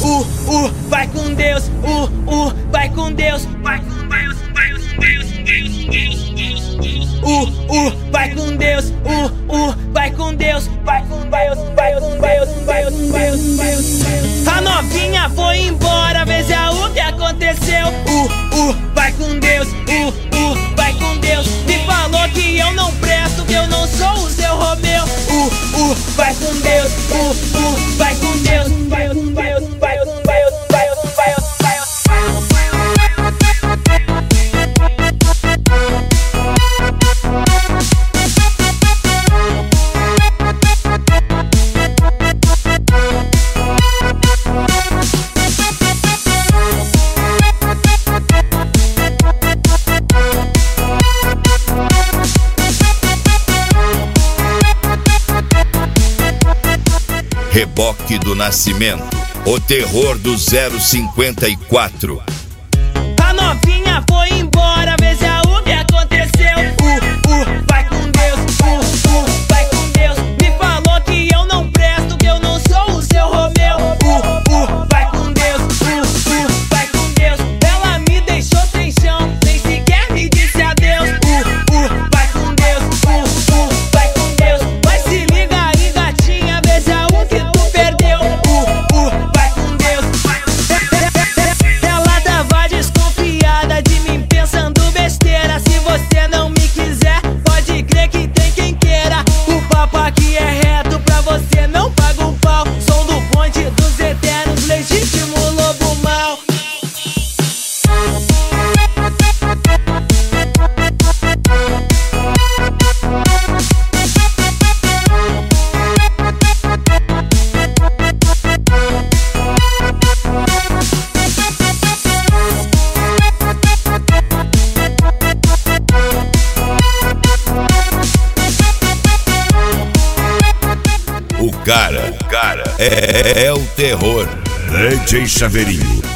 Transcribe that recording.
vai com Deus, vai com Deus, vai com Deus, vai com Deus, vai com Deus, vai com Deus, vai com Deus. A novinha foi embora, veja o que aconteceu. Vai com Deus, vai com Deus. Me falou que eu não presto, que eu não sou o seu Romeu. Vai com Deus, vai com Deus, vai com Deus, vai com Deus, vai com Deus. Reboque do Nascimento, o terror do 054. A novinha foi embora, veja o que aconteceu. Vai com Deus, vai com Deus. Me falou que eu não presto, que eu não sou o seu Romeu. Vai com Deus, vai com Deus. Ela me deixou sem chão, nem sequer me disse adeus. Vai com Deus, vai com Deus. Mas se liga aí, gatinha, veja o que tu perdeu. Vai com Deus. Ela tava desconfiada de mim, pensando besteira. Se você não me quiser, pode crer que tem quem queira. O papo aqui é reto, pra você não paga o pau. Som do bonde dos eternos, legítimo lobo mau. O cara é o terror. DJ Chaveirinho.